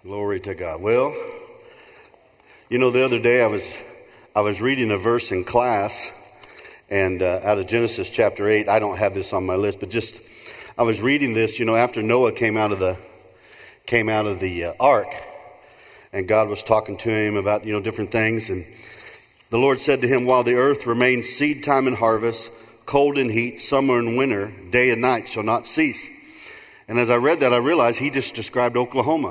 Glory to God. Well, the other day I was reading a verse in class, and out of Genesis chapter 8. I don't have this on my list, but I was reading this. After Noah came out of the ark, and God was talking to him about different things, and the Lord said to him, "While the earth remains seed time and harvest, cold and heat, summer and winter, day and night shall not cease." And as I read that, I realized he just described Oklahoma.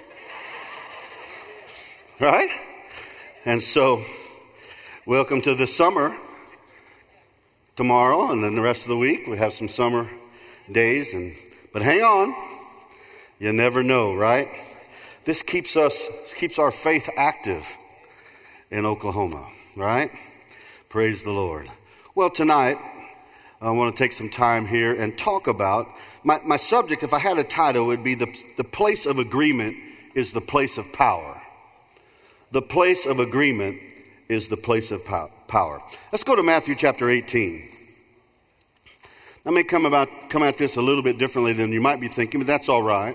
Right? And so, welcome to the summer tomorrow, and then the rest of the week we have some summer days. But hang on, you never know, right? This keeps our faith active in Oklahoma, right? Praise the Lord. Well, tonight I want to take some time here and talk about my subject. If I had a title, it would be the place of agreement is the place of power. The place of agreement is the place of power. Let's go to Matthew chapter 18. I may come at this a little bit differently than you might be thinking, but that's all right.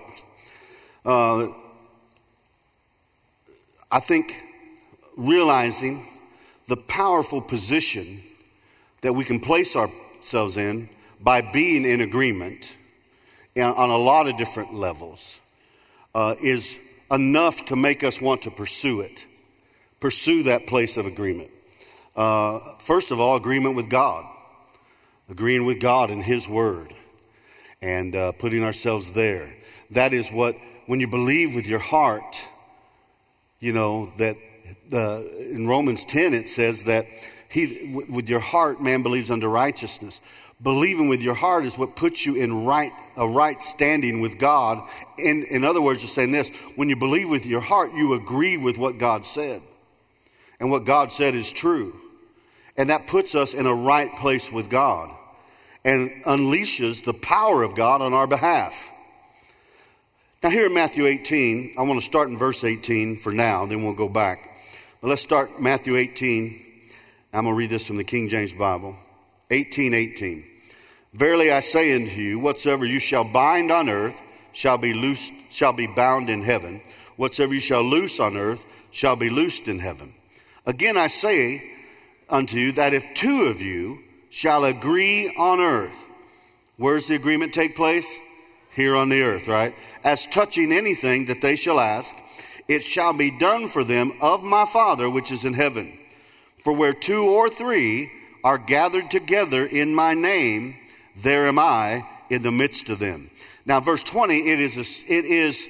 I think realizing the powerful position that we can place ourselves in by being in agreement on a lot of different levels is enough to make us want to pursue that place of agreement. First of all, agreement with God. Agreeing with God and His Word and putting ourselves there. That is what, when you believe with your heart, that in Romans 10 it says that with your heart man believes unto righteousness. Believing with your heart is what puts you in a right standing with God. In other words, you're saying this: when you believe with your heart, you agree with what God said. And what God said is true. And that puts us in a right place with God and unleashes the power of God on our behalf. Now here in Matthew 18, I want to start in verse 18 for now, then we'll go back. But let's start Matthew 18. I'm going to read this from the King James Bible. 18:18. Verily I say unto you, whatsoever you shall bind on earth shall be bound in heaven. Whatsoever you shall loose on earth shall be loosed in heaven. Again I say unto you that if two of you shall agree on earth, where's the agreement take place? Here on the earth, right? As touching anything that they shall ask, it shall be done for them of my Father which is in heaven. For where two or three are gathered together in my name, there am I in the midst of them. Now, verse 20, it is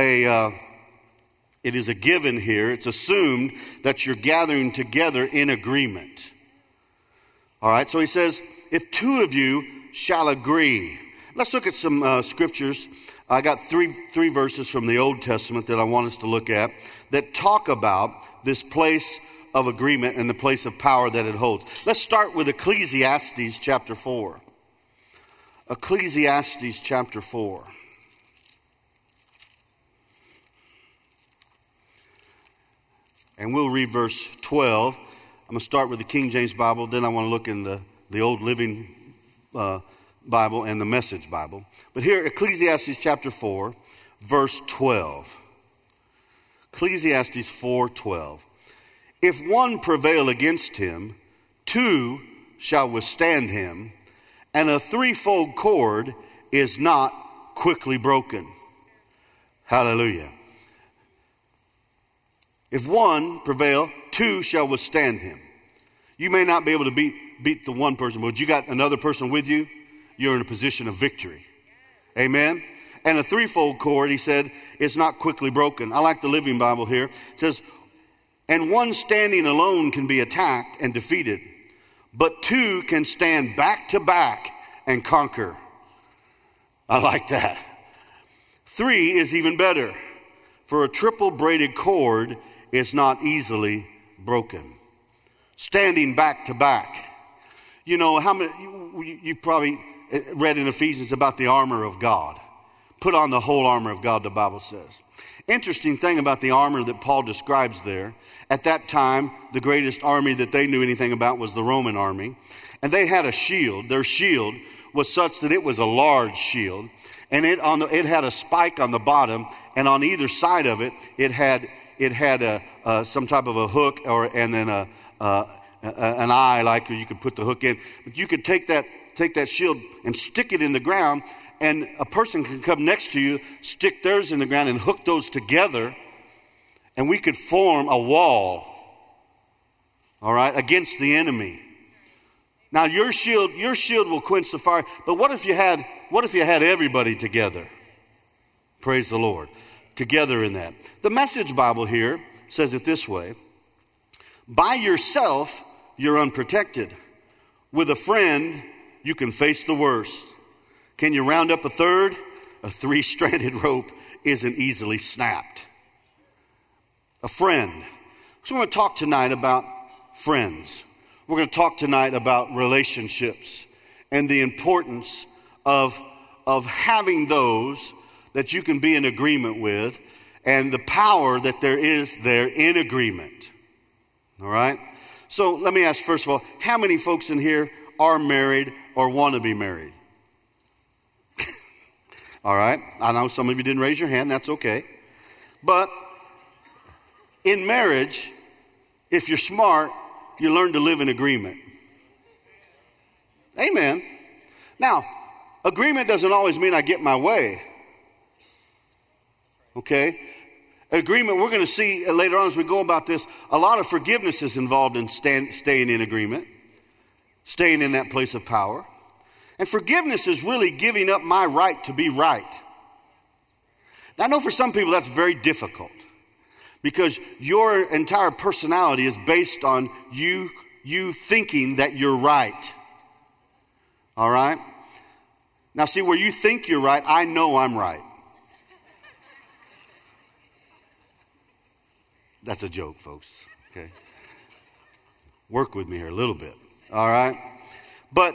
a given here. It's assumed that you're gathering together in agreement. All right, so he says, if two of you shall agree. Let's look at some scriptures. I got three verses from the Old Testament that I want us to look at that talk about this place of agreement and the place of power that it holds. Let's start with Ecclesiastes chapter 4. Ecclesiastes chapter 4. And we'll read verse 12. I'm going to start with the King James Bible. Then I want to look in the Old Living Bible and the Message Bible. But here, Ecclesiastes chapter 4, verse 12. Ecclesiastes 4:12. If one prevail against him, two shall withstand him, and a threefold cord is not quickly broken. Hallelujah. If one prevail, two shall withstand him. You may not be able to beat the one person, but you got another person with you, you're in a position of victory. Amen. And a threefold cord, he said, is not quickly broken. I like the Living Bible here. It says, and one standing alone can be attacked and defeated, but two can stand back to back and conquer. I like that. Three is even better, for a triple braided cord is not easily broken. Standing back to back. How many, you probably read in Ephesians about the armor of God. Put on the whole armor of God, the Bible says. Interesting thing about the armor that Paul describes there. At that time, the greatest army that they knew anything about was the Roman army. And they had a shield. Their shield was such that it was a large shield. And it had a spike on the bottom, and on either side of it, it had some type of a hook, and then an eye, like you could put the hook in. But you could take that shield and stick it in the ground, and a person can come next to you, stick theirs in the ground, and hook those together, and we could form a wall, all right, against the enemy. Now your shield will quench the fire, but what if you had everybody together? Praise the Lord. Together in that. The Message Bible here says it this way: by yourself, you're unprotected. With a friend, you can face the worst. Can you round up a third? A three-stranded rope isn't easily snapped. A friend. So we're going to talk tonight about friends. We're going to talk tonight about relationships and the importance of having those that you can be in agreement with, and the power that there is there in agreement. All right? So let me ask, first of all, how many folks in here are married or want to be married? All right? I know some of you didn't raise your hand. That's okay. But in marriage, if you're smart, you learn to live in agreement. Amen. Now, agreement doesn't always mean I get my way. Okay? Agreement, we're going to see later on as we go about this, a lot of forgiveness is involved in staying in agreement, staying in that place of power. And forgiveness is really giving up my right to be right. Now, I know for some people that's very difficult, because your entire personality is based on you thinking that you're right. All right? Now, see, where you think you're right, I know I'm right. That's a joke, folks. Okay? Work with me here a little bit. All right? But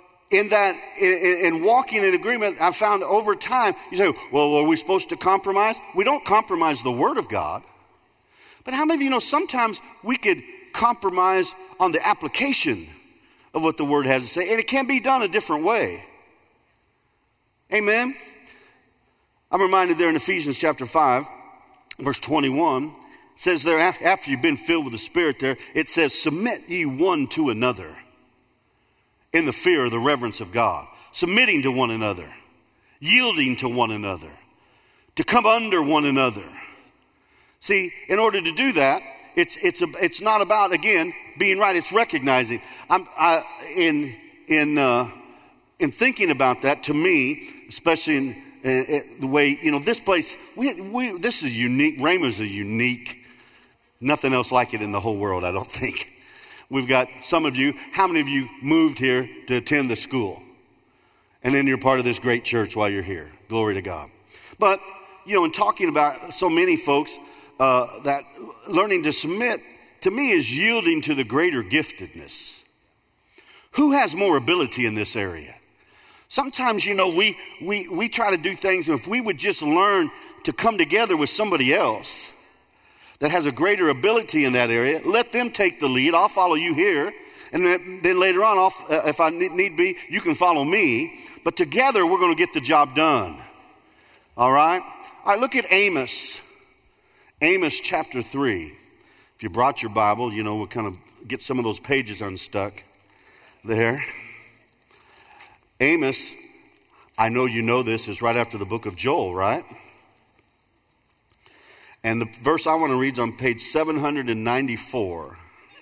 in walking in agreement, I've found over time, you say, well, are we supposed to compromise? We don't compromise the Word of God. But how many of you know sometimes we could compromise on the application of what the Word has to say, and it can be done a different way. Amen? I'm reminded there in Ephesians chapter 5, verse 21, it says there, after you've been filled with the Spirit there, it says, submit ye one to another in the fear of the reverence of God, submitting to one another, yielding to one another, to come under one another. See, in order to do that, it's not about, again, being right. It's recognizing. In thinking about that, to me, especially in the way, this place, this is unique. Rhema's a unique, nothing else like it in the whole world, I don't think. We've got some of you, how many of you moved here to attend the school? And then you're part of this great church while you're here. Glory to God. But, in talking about so many folks, that learning to submit, to me, is yielding to the greater giftedness. Who has more ability in this area? Sometimes, we try to do things, and if we would just learn to come together with somebody else that has a greater ability in that area, let them take the lead. I'll follow you here. And then later on, if I need be, you can follow me. But together, we're going to get the job done. All right? All right, look at Amos. Amos chapter 3. If you brought your Bible, we'll kind of get some of those pages unstuck there. Amos, I know you know this, is right after the book of Joel, right? And the verse I want to read is on page 794.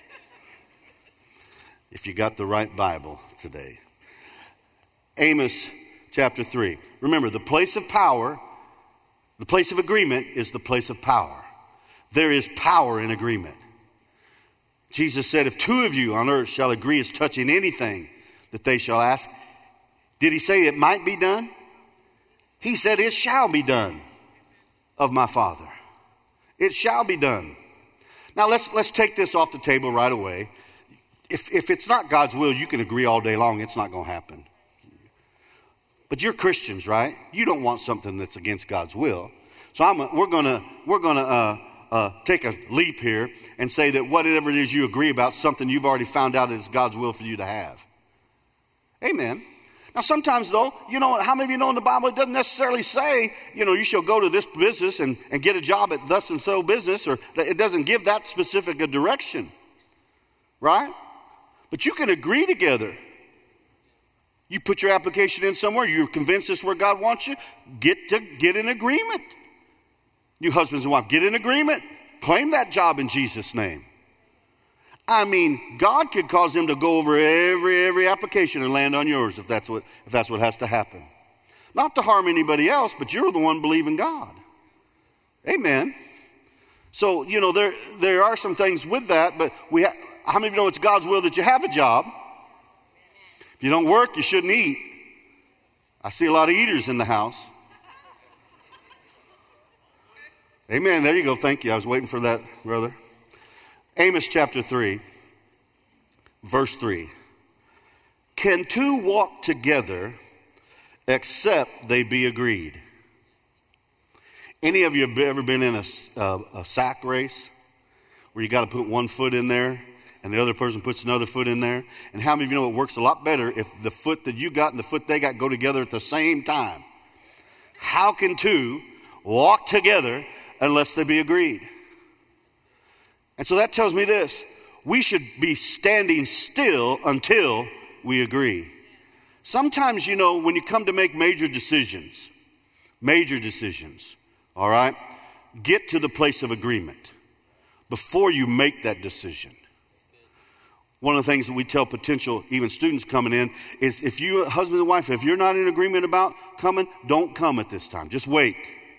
If you got the right Bible today. Amos chapter 3. Remember, the place of power, the place of agreement is the place of power. There is power in agreement. Jesus said, if two of you on earth shall agree as touching anything that they shall ask, did he say it might be done? He said it shall be done of my Father. It shall be done. Now let's take this off the table right away. If it's not God's will, you can agree all day long. It's not going to happen. But you're Christians, right? You don't want something that's against God's will. So we're gonna take a leap here and say that whatever it is you agree about, something you've already found out is God's will for you to have. Amen. Now, sometimes, though, how many of you know in the Bible it doesn't necessarily say, you shall go to this business and get a job at thus and so business, or it doesn't give that specific a direction, right? But you can agree together. You put your application in somewhere, you're convinced this is where God wants you, get in agreement. You husbands and wives, get in agreement. Claim that job in Jesus' name. I mean, God could cause them to go over every application and land on yours if that's what has to happen. Not to harm anybody else, but you're the one believing God. Amen. So, there are some things with that, but how many of you know it's God's will that you have a job? If you don't work, you shouldn't eat. I see a lot of eaters in the house. Amen. There you go. Thank you. I was waiting for that, brother. Amos chapter 3, verse 3. Can two walk together except they be agreed? Any of you have ever been in a sack race where you got to put one foot in there and the other person puts another foot in there? And how many of you know it works a lot better if the foot that you got and the foot they got go together at the same time? How can two walk together unless they be agreed? And so that tells me this: we should be standing still until we agree. Sometimes, when you come to make major decisions, all right, get to the place of agreement before you make that decision. One of the things that we tell potential, even students coming in, is if you, husband and wife, if you're not in agreement about coming, don't come at this time. Just wait.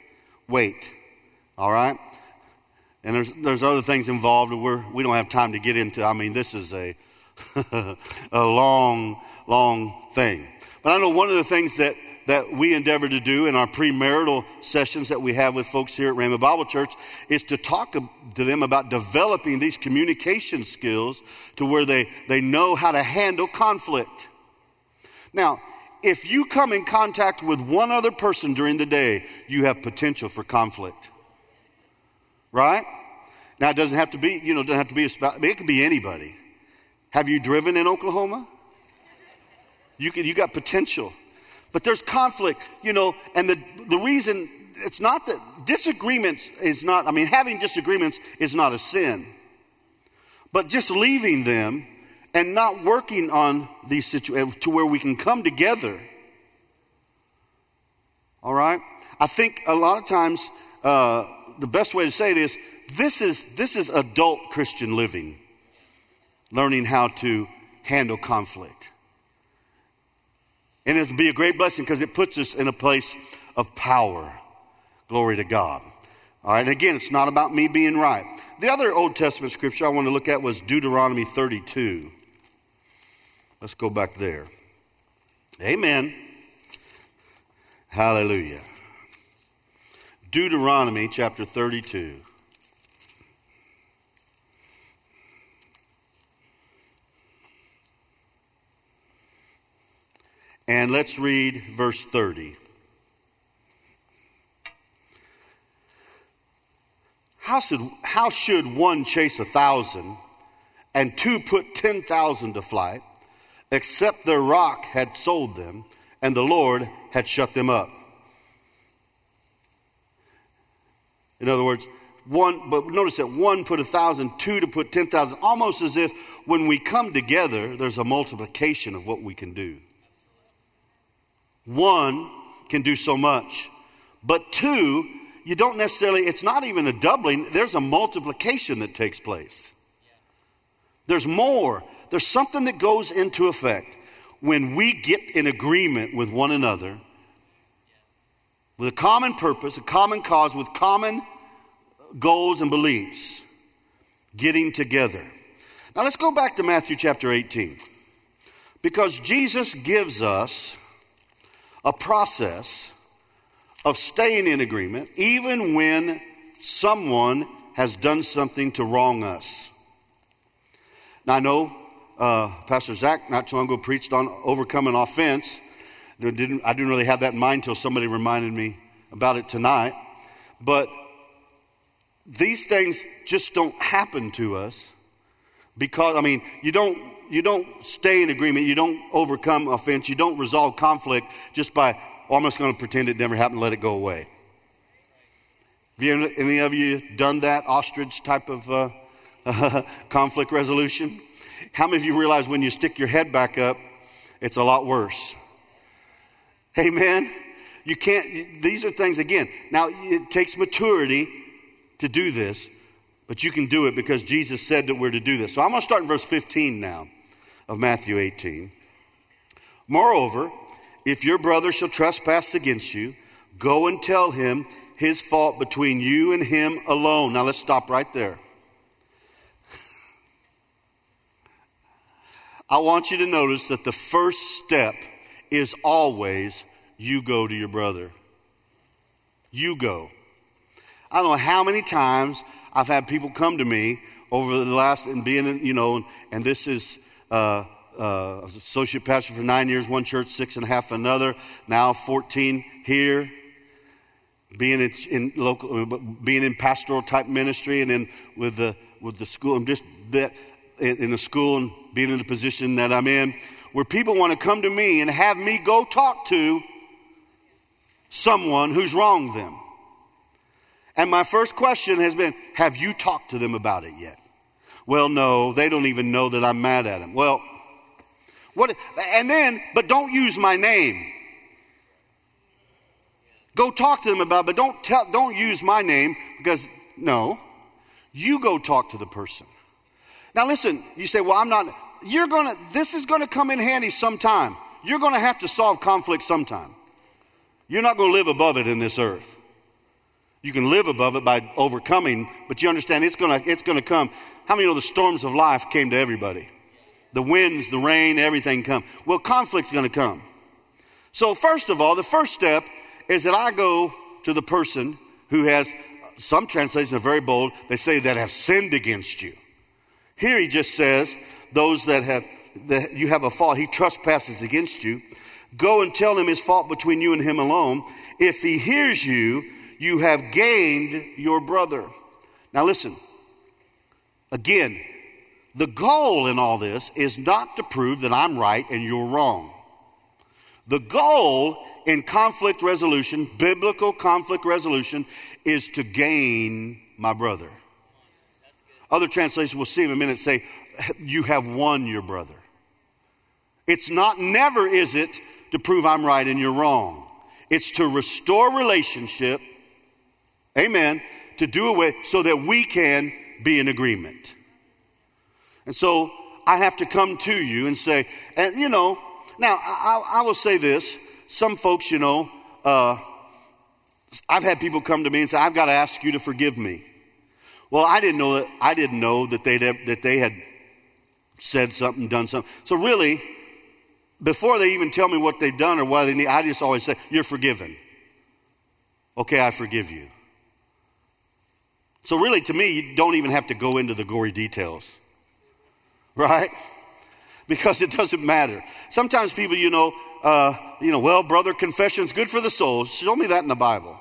All right? And there's other things involved that we don't have time to get into. I mean, this is a a long thing. But I know one of the things that we endeavor to do in our premarital sessions that we have with folks here at Rhema Bible Church is to talk to them about developing these communication skills to where they know how to handle conflict. Now, if you come in contact with one other person during the day, you have potential for conflict. Right? Now, it doesn't have to be, it doesn't have to be a spouse. It could be anybody. Have you driven in Oklahoma? You got potential. But there's conflict, and the reason, it's not that disagreements is not, having disagreements is not a sin. But just leaving them and not working on these situations to where we can come together. All right? I think a lot of times, the best way to say it is, this is adult Christian living. Learning how to handle conflict. And it'll be a great blessing because it puts us in a place of power. Glory to God. All right, and again, it's not about me being right. The other Old Testament scripture I want to look at was Deuteronomy 32. Let's go back there. Amen. Hallelujah. Deuteronomy chapter 32. And let's read verse 30. How should one chase 1,000 and two put 10,000 to flight, except their rock had sold them and the Lord had shut them up? In other words, but notice that one put 1,000, two to put 10,000, almost as if when we come together, there's a multiplication of what we can do. One can do so much, but two, you don't necessarily, it's not even a doubling, there's a multiplication that takes place. There's more. There's something that goes into effect when we get in agreement with one another, with a common purpose, a common cause, with common goals and beliefs, getting together. Now let's go back to Matthew chapter 18, because Jesus gives us a process of staying in agreement even when someone has done something to wrong us. Now I know Pastor Zach not too long ago preached on overcoming offense. I didn't really have that in mind until somebody reminded me about it tonight. But these things just don't happen to us because, you don't don't stay in agreement. You don't overcome offense. You don't resolve conflict just by, oh, I'm just going to pretend it never happened and let it go away. Have any of you done that ostrich type of conflict resolution? How many of you realize when you stick your head back up, it's a lot worse? Amen? You can't, these are things, again, now it takes maturity to do this, but you can do it because Jesus said that we're to do this. So I'm going to start in verse 15 now of Matthew 18. Moreover, if your brother shall trespass against you, go and tell him his fault between you and him alone. Now let's stop right there. I want you to notice that the first step is always you go to your brother. You go. I don't know how many times I've had people come to me over the last, and being, and this is, I was associate pastor for 9 years, one church, 6.5 another, now 14 here. Being in pastoral type ministry, and then with the school, I'm just that in the school and being in the position that I'm in, where people want to come to me and have me go talk to someone who's wronged them. And my first question has been, have you talked to them about it yet? Well, no, they don't even know that I'm mad at them. Well, what? And then, but don't use my name. Go talk to them about it, but don't use my name, because no, you go talk to the person. Now listen, you say, well, this is going to come in handy sometime. You're going to have to solve conflict sometime. You're not going to live above it in this earth. You can live above it by overcoming, but you understand it's going to come. How many know the storms of life came to everybody? The winds, the rain, everything come. Well, conflict's going to come. So first of all, the first step is that I go to the person who has, some translations are very bold, they say that have sinned against you. Here he just says, those that you have a fault, he trespasses against you. Go and tell him his fault between you and him alone. If he hears you, you have gained your brother. Now listen, again, the goal in all this is not to prove that I'm right and you're wrong. The goal in conflict resolution, biblical conflict resolution, is to gain my brother. Other translations, we'll see in a minute, say, you have won your brother. It's not, never is it to prove I'm right and you're wrong. It's to restore relationship, amen, to do away so that we can be in agreement. And so I have to come to you and say, and now I will say this. Some folks, I've had people come to me and say, I've got to ask you to forgive me. Well, I didn't know that they had said something, done something. So really, before they even tell me what they've done or what they need, I just always say, you're forgiven. Okay, I forgive you. So really, to me, you don't even have to go into the gory details. Right? Because it doesn't matter. Sometimes people, well, brother, confession's good for the soul. Show me that in the Bible.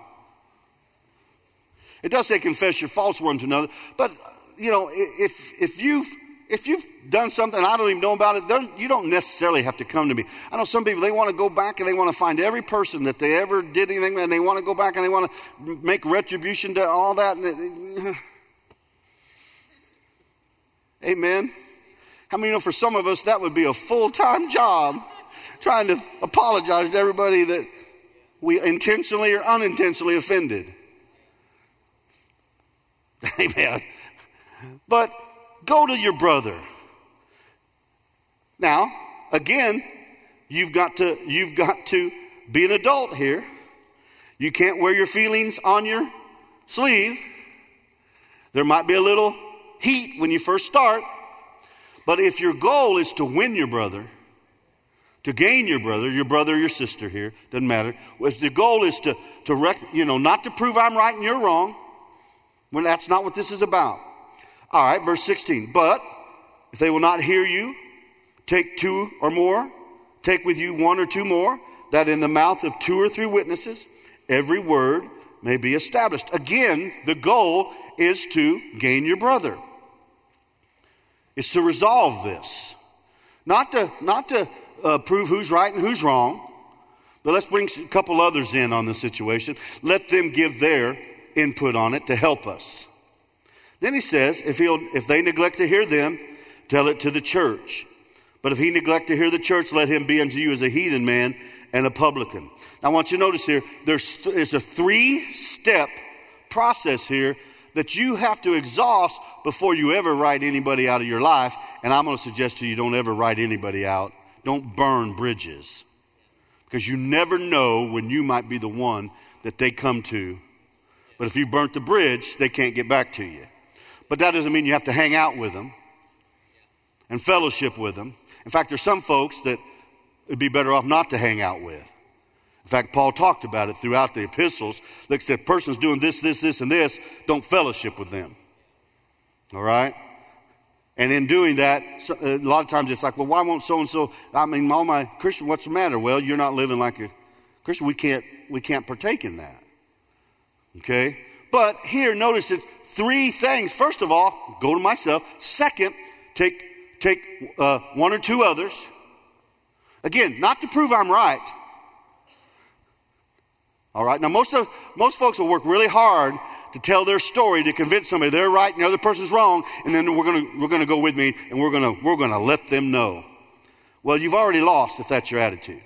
It does say confess your faults one to another. But, if you've done something I don't even know about it, you don't necessarily have to come to me. I know some people, they want to go back and they want to find every person that they ever did anything, and they want to go back and they want to make retribution to all that. Amen. How many know for some of us that would be a full-time job, trying to apologize to everybody that we intentionally or unintentionally offended? Amen. But go to your brother. Now, again, you've got to be an adult here. You can't wear your feelings on your sleeve. There might be a little heat when you first start. But if your goal is to win your brother, to gain your brother, your sister here, doesn't matter. If the goal is to not to prove I'm right and you're wrong, when that's not what this is about. All right, verse 16. But if they will not hear you, take 2 or more, take with you 1 or 2 more, that in the mouth of 2 or 3 witnesses, every word may be established. Again, the goal is to gain your brother. It's to resolve this. Not to prove who's right and who's wrong, but let's bring a couple others in on the situation. Let them give their input on it to help us. Then he says, if they neglect to hear them, tell it to the church. But if he neglect to hear the church, let him be unto you as a heathen man and a publican. Now I want you to notice here, there's a 3-step process here that you have to exhaust before you ever write anybody out of your life. And I'm going to suggest to you, don't ever write anybody out. Don't burn bridges. Because you never know when you might be the one that they come to. But if you burnt the bridge, they can't get back to you. But that doesn't mean you have to hang out with them and fellowship with them. In fact, there's some folks that it'd be better off not to hang out with. In fact, Paul talked about it throughout the epistles. Like I said, person's doing this, and this, don't fellowship with them. All right? And in doing that, a lot of times it's like, well, why won't so-and-so, I mean, all my Christian, what's the matter? Well, you're not living like a Christian. We can't partake in that. Okay? But here, notice it's 3 things. First of all, go to myself. Second, take 1 or 2 others. Again, not to prove I'm right. All right. Now, most folks will work really hard to tell their story to convince somebody they're right and the other person's wrong, and then we're gonna go with me and we're gonna let them know. Well, you've already lost if that's your attitude.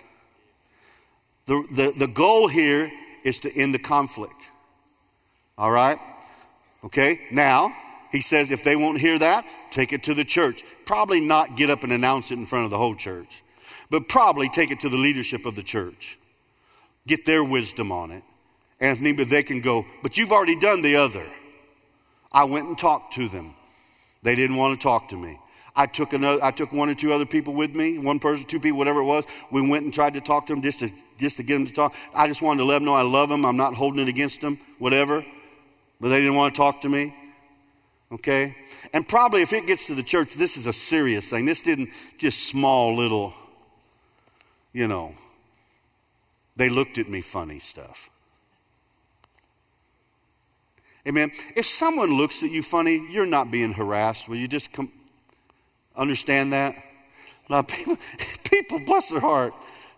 The goal here is to end the conflict. All right. Okay. Now he says if they won't hear that, take it to the church. Probably not get up and announce it in front of the whole church, but probably take it to the leadership of the church. Get their wisdom on it. And if need be, they can go, but you've already done the other. I went and talked to them. They didn't want to talk to me. I took 1 or 2 other people with me, 1 person, 2 people, whatever it was. We went and tried to talk to them just to get them to talk. I just wanted to let them know I love them. I'm not holding it against them, whatever. But they didn't want to talk to me. Okay? And probably if it gets to the church, this is a serious thing. This didn't just small little, they looked at me funny stuff. Amen. If someone looks at you funny, you're not being harassed. Will you just understand that? A lot of people, bless their heart,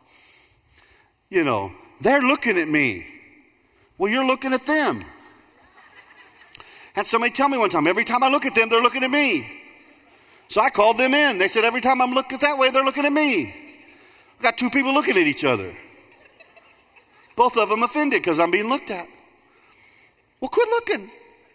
they're looking at me. Well, you're looking at them. Had somebody tell me one time, every time I look at them, they're looking at me. So I called them in. They said, every time I'm looking that way, they're looking at me. I've got 2 people looking at each other. Both of them offended because I'm being looked at. Well, quit looking.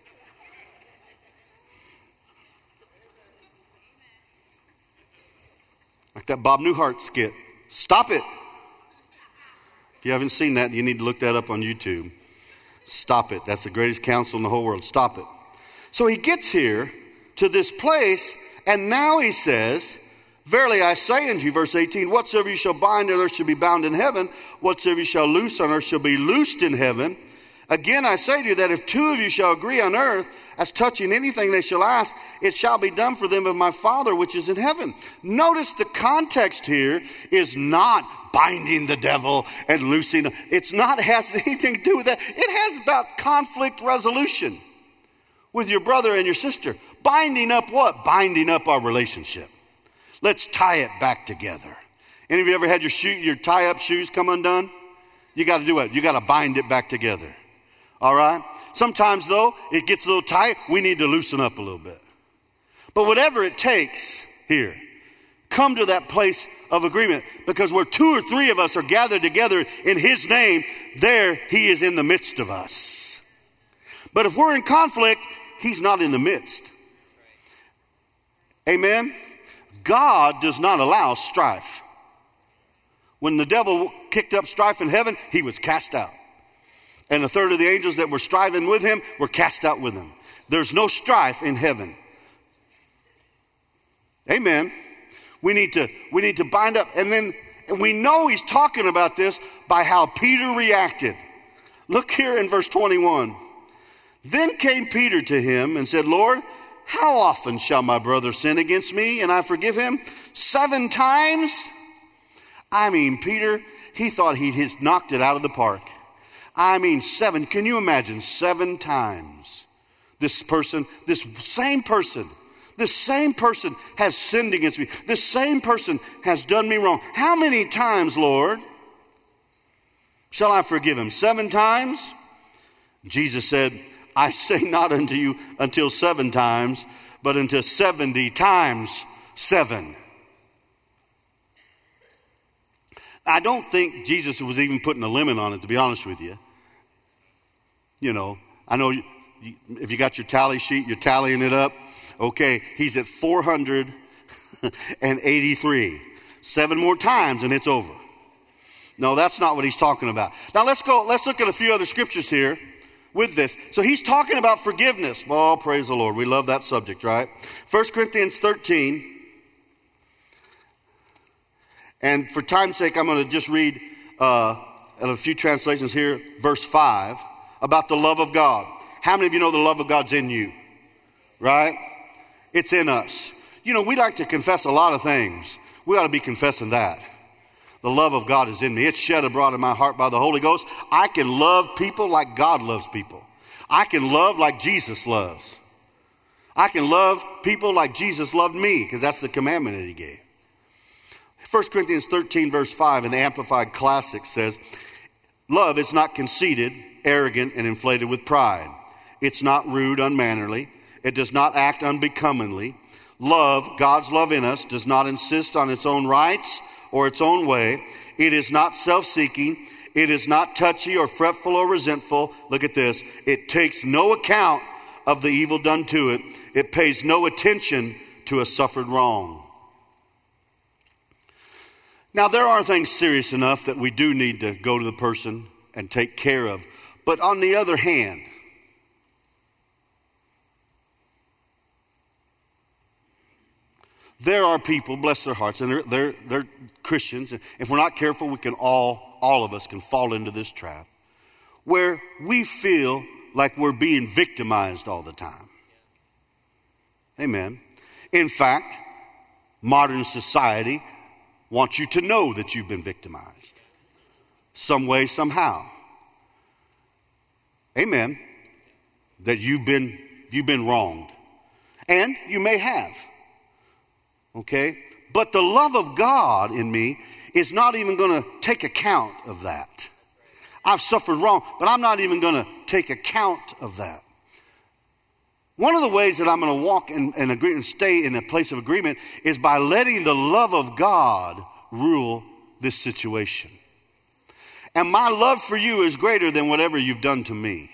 Like that Bob Newhart skit. Stop it. If you haven't seen that, you need to look that up on YouTube. Stop it. That's the greatest counsel in the whole world. Stop it. So he gets here to this place, and now he says, verily I say unto you, verse 18, whatsoever you shall bind on earth shall be bound in heaven. Whatsoever you shall loose on earth shall be loosed in heaven. Again, I say to you that if 2 of you shall agree on earth as touching anything they shall ask, it shall be done for them of my Father which is in heaven. Notice the context here is not binding the devil and loosing. It's not has anything to do with that. It has about conflict resolution with your brother and your sister. Binding up what? Binding up our relationship. Let's tie it back together. Any of you ever had your tie-up shoes come undone? You got to do what? You got to bind it back together. All right? Sometimes, though, it gets a little tight. We need to loosen up a little bit. But whatever it takes here, come to that place of agreement. Because where 2 or 3 of us are gathered together in His name, there He is in the midst of us. But if we're in conflict, He's not in the midst. Amen? God does not allow strife. When the devil kicked up strife in heaven, he was cast out. And 1/3 of the angels that were striving with him were cast out with him. There's no strife in heaven. Amen. We need to bind up. And we know he's talking about this by how Peter reacted. Look here in verse 21. Then came Peter to him and said, Lord, how often shall my brother sin against me and I forgive him? 7 times? I mean, Peter, he thought he knocked it out of the park. 7. Can you imagine 7 times? This same person, This same person has sinned against me. This same person has done me wrong. How many times, Lord, shall I forgive him? 7 times? Jesus said, I say not unto you until 7 times, but until 70 times 7. I don't think Jesus was even putting a limit on it, to be honest with you. You know, I know if you got your tally sheet, you're tallying it up. Okay, he's at 483. 7 more times and it's over. No, that's not what he's talking about. Now let's look at a few other scriptures here with this. So he's talking about forgiveness. Oh, praise the Lord. We love that subject, right? 1 Corinthians 13. And for time's sake, I'm going to just read a few translations here. Verse 5 about the love of God. How many of you know the love of God's in you? Right? It's in us. You know, we like to confess a lot of things. We ought to be confessing that. The love of God is in me. It's shed abroad in my heart by the Holy Ghost. I can love people like God loves people. I can love like Jesus loves. I can love people like Jesus loved me, because that's the commandment that he gave. 1 Corinthians 13 verse 5 in the Amplified Classic says, love is not conceited, arrogant, and inflated with pride. It's not rude, unmannerly. It does not act unbecomingly. Love, God's love in us, does not insist on its own rights or its own way. It is not self-seeking. It is not touchy or fretful or resentful. Look at this. It takes no account of the evil done to it. It pays no attention to a suffered wrong. Now, there are things serious enough that we do need to go to the person and take care of. But on the other hand, there are people, bless their hearts, and they're Christians. If we're not careful, we can all of us can fall into this trap where we feel like we're being victimized all the time. Amen. In fact, modern society wants you to know that you've been victimized. Some way, somehow. Amen. That you've been wronged. And you may have. Okay? But the love of God in me is not even going to take account of that. I've suffered wrong, but I'm not even going to take account of that. One of the ways that I'm going to walk and agree and stay in a place of agreement is by letting the love of God rule this situation. And my love for you is greater than whatever you've done to me.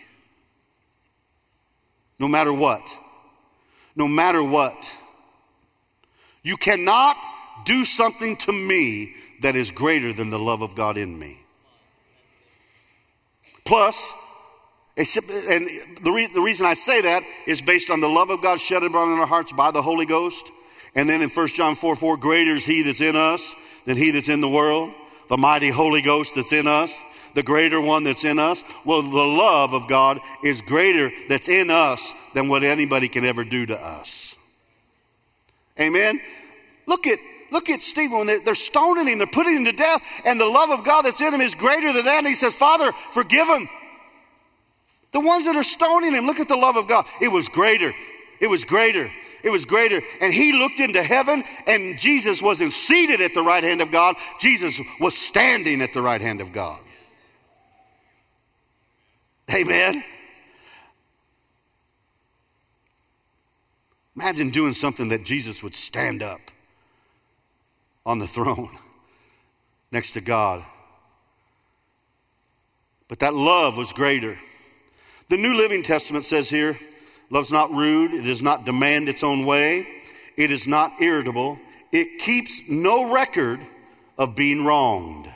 No matter what. No matter what. You cannot do something to me that is greater than the love of God in me. Plus, and the reason I say that is based on the love of God shed abroad in our hearts by the Holy Ghost. And then in 1 John 4:4, greater is he that's in us than he that's in the world. The mighty Holy Ghost that's in us, the greater one that's in us. Well, the love of God is greater that's in us than what anybody can ever do to us. Amen. Look at Stephen when they're stoning him, they're putting him to death, and the love of God that's in him is greater than that. And he says, Father, forgive him. The ones that are stoning him, look at the love of God. It was greater. It was greater. It was greater. And he looked into heaven, and Jesus wasn't seated at the right hand of God. Jesus was standing at the right hand of God. Amen. Imagine doing something that Jesus would stand up on the throne next to God. But that love was greater. The New Living Testament says here, love's not rude. It does not demand its own way. It is not irritable. It keeps no record of being wronged.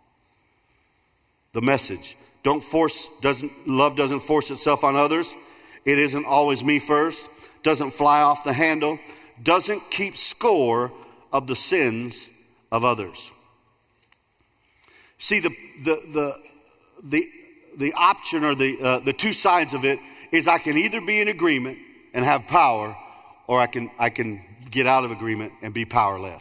The Message. Love doesn't force itself on others. It isn't always me first. Doesn't fly off the handle, doesn't keep score of the sins of others. See, the option or the two sides of it is I can either be in agreement and have power, or I can get out of agreement and be powerless.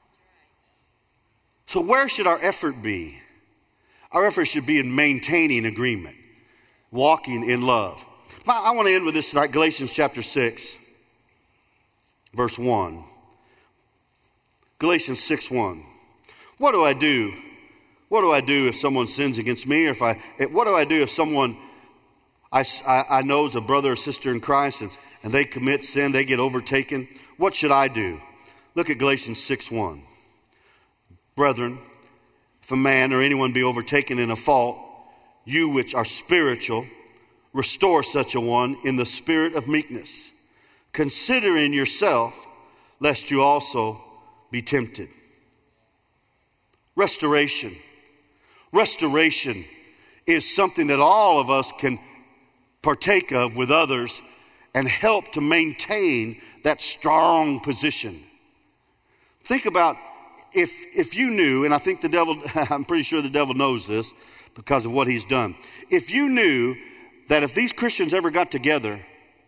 So where should our effort be? Our effort should be in maintaining agreement, walking in love. I want to end with this tonight, Galatians chapter 6. verse 1. Galatians 6:1. What do I do? What do I do if someone sins against me? Or what do I do if someone I know is a brother or sister in Christ and they commit sin, they get overtaken? What should I do? Look at Galatians 6:1. Brethren, if a man or anyone be overtaken in a fault, you which are spiritual, restore such a one in the spirit of meekness, considering yourself, lest you also be tempted. Restoration. Restoration is something that all of us can partake of with others and help to maintain that strong position. Think about if you knew, and I think the devil, I'm pretty sure the devil knows this because of what he's done. If you knew that if these Christians ever got together,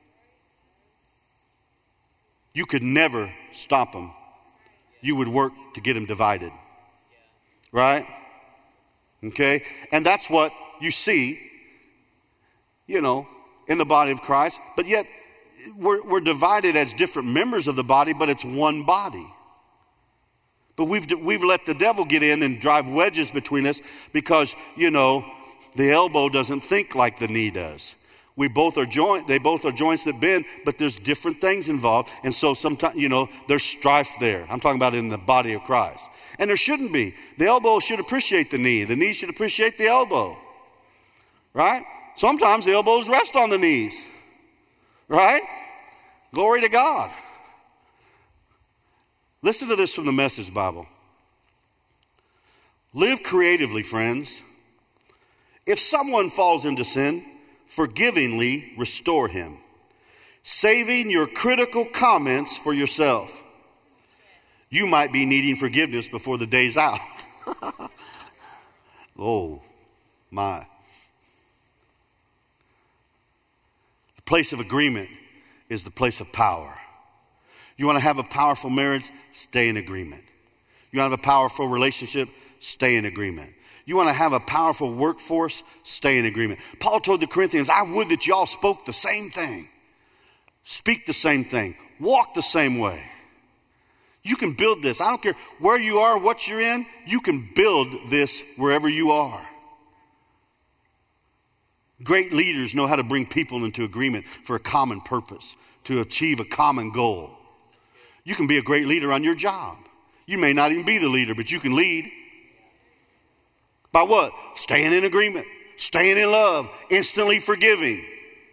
you could never stop them. You would work to get them divided. Right? Okay? And that's what you see, in the body of Christ. But yet, we're divided as different members of the body, but it's one body. But we've let the devil get in and drive wedges between us because, the elbow doesn't think like the knee does. They both are joints that bend, but there's different things involved. And so sometimes, there's strife there. I'm talking about in the body of Christ. And there shouldn't be. The elbow should appreciate the knee. The knee should appreciate the elbow. Right? Sometimes the elbows rest on the knees. Right? Glory to God. Listen to this from the Message Bible. Live creatively, friends. If someone falls into sin, forgivingly restore him, saving your critical comments for yourself. You might be needing forgiveness before the day's out. Oh, my. The place of agreement is the place of power. You want to have a powerful marriage? Stay in agreement. You want to have a powerful relationship? Stay in agreement. You want to have a powerful workforce? Stay in agreement. Paul told the Corinthians, I would that y'all spoke the same thing. Speak the same thing. Walk the same way. You can build this. I don't care where you are, what you're in. You can build this wherever you are. Great leaders know how to bring people into agreement for a common purpose, to achieve a common goal. You can be a great leader on your job. You may not even be the leader, but you can lead. By what? Staying in agreement, staying in love, instantly forgiving.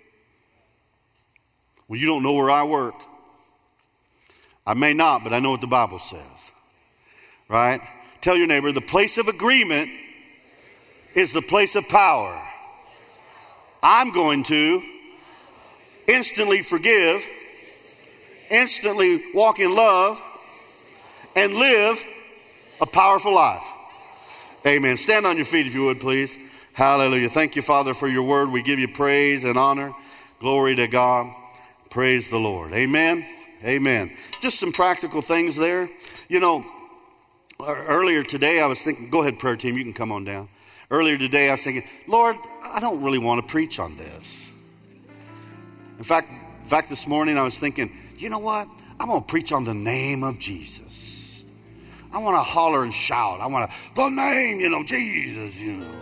Well, you don't know where I work. I may not, but I know what the Bible says. Right? Tell your neighbor, the place of agreement is the place of power. I'm going to instantly forgive, instantly walk in love, and live a powerful life. Amen. Stand on your feet if you would, please. Hallelujah. Thank you, Father, for your word. We give you praise and honor. Glory to God. Praise the Lord. Amen. Amen. Just some practical things there. Earlier today I was thinking, go ahead, prayer team, you can come on down. Earlier today I was thinking, Lord, I don't really want to preach on this. In fact, this morning I was thinking, you know what? I'm going to preach on the name of Jesus. I want to holler and shout. I want to, the name, Jesus,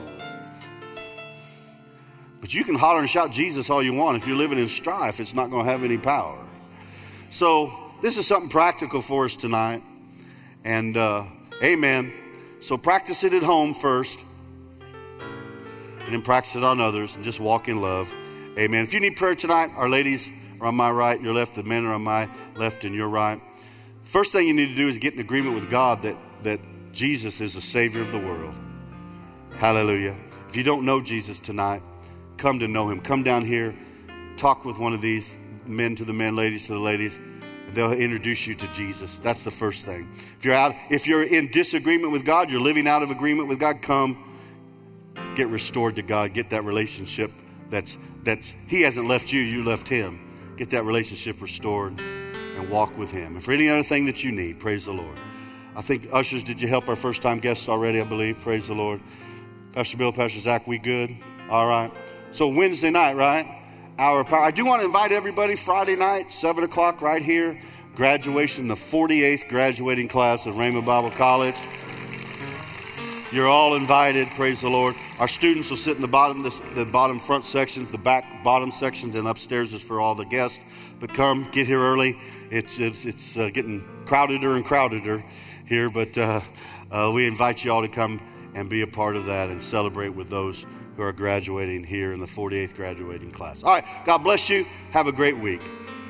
But you can holler and shout Jesus all you want. If you're living in strife, it's not going to have any power. So this is something practical for us tonight. And amen. So practice it at home first. And then practice it on others and just walk in love. Amen. If you need prayer tonight, our ladies are on my right, your left. The men are on my left and your right. First thing you need to do is get in agreement with God that Jesus is the Savior of the world. Hallelujah. If you don't know Jesus tonight, come to know him. Come down here, talk with one of these men to the men, ladies to the ladies. They'll introduce you to Jesus. That's the first thing. If you're in disagreement with God, you're living out of agreement with God, come get restored to God. Get that relationship that's he hasn't left you, you left him. Get that relationship restored and walk with him. And for any other thing that you need, praise the Lord. I think, ushers, did you help our first-time guests already, I believe? Praise the Lord. Pastor Bill, Pastor Zach, we good? All right. So Wednesday night, right? Hour of power. I do want to invite everybody Friday night, 7 o'clock right here graduation, the 48th graduating class of Rhema Bible College. You're all invited, praise the Lord. Our students will sit in the bottom front sections, the back bottom sections, and upstairs is for all the guests. But come, get here early. It's getting crowdeder and crowdeder here, but we invite you all to come and be a part of that and celebrate with those who are graduating here in the 48th graduating class. All right, God bless you. Have a great week.